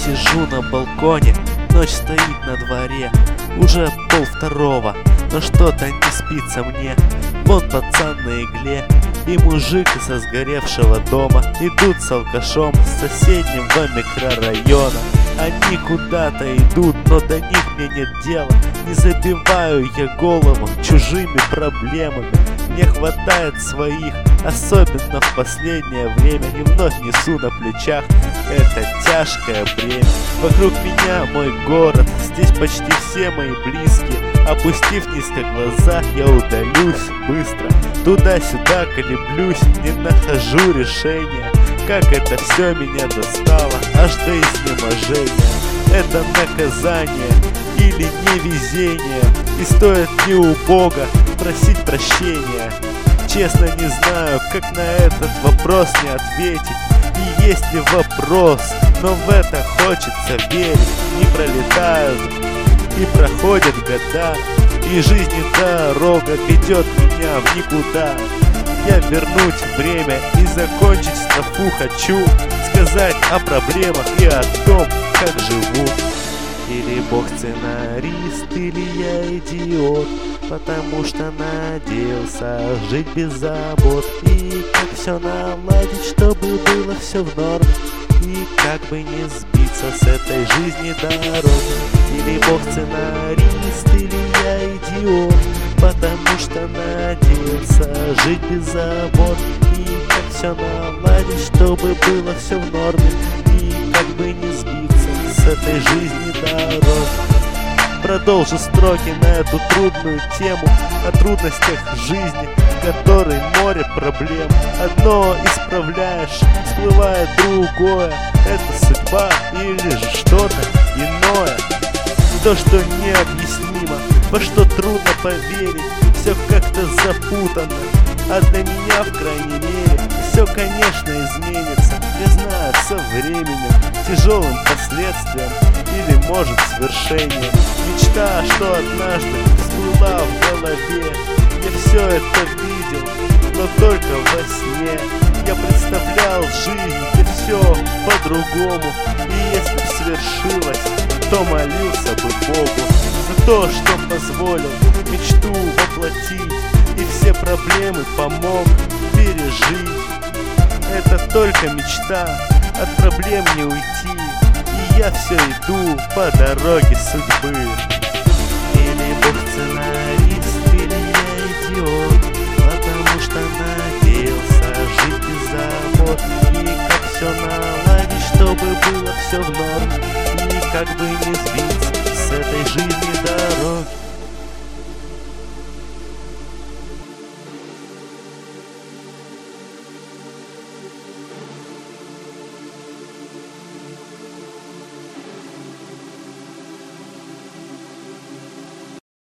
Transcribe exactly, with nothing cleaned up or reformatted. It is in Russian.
сижу на балконе, ночь стоит на дворе, уже пол второго, но что-то не спится мне. Вот пацан на игле и мужик со сгоревшего дома идут с алкашом с соседнего микрорайона. Они куда-то идут, но до них мне нет дела. Не забиваю я голову чужими проблемами. Мне хватает своих, особенно в последнее время. И вновь несу на плечах это тяжкое бремя. Вокруг меня мой город, здесь почти все мои близкие. Опустив низко глаза, я удалюсь быстро. Туда-сюда колеблюсь, не нахожу решения. Как это все меня достало, аж до изнеможения. Это наказание или невезение, и стоит ли у Бога просить прощения? Честно не знаю, как на этот вопрос не ответить. И есть ли вопрос, но в это хочется верить. Не пролетают и проходят года, и жизнь и дорога ведет меня в никуда. Я вернуть время и закончить строфу хочу, сказать о проблемах и о том, как живу. Или Бог сценарист, или я идиот, потому что надеялся жить без забот. И как все наладить, чтобы было все в норме, и как бы не сбиться с этой жизни дороги. Или Бог сценарист, или я идиот, потому что надеялся жить без забот. И как все наладить, чтобы было все в норме, и как бы не сбиться с этой жизни дороги. Продолжу строки на эту трудную тему о трудностях жизни, в которой море проблем. Одно исправляешь, всплывает другое. Это судьба или же что-то иное. То, что необъяснимо, во что трудно поверить, все как-то запутано. А для меня, в крайней мере, все, конечно, изменится. Я знаю, со временем, тяжелым последствиям или, может, свершением. Мечта, что однажды всплыла в голове. Я все это видел, но только во сне. Я представлял жизнь, где все по-другому. И если б свершилось, то молился бы Богу за то, что позволил мечту воплотить и все проблемы помог пережить. Это только мечта, от проблем не уйти, и я все иду по дороге судьбы. Или Бог сценарист, или я идиот, потому что надеялся жить без забот. И как все наладить, чтобы было все в норме, и как бы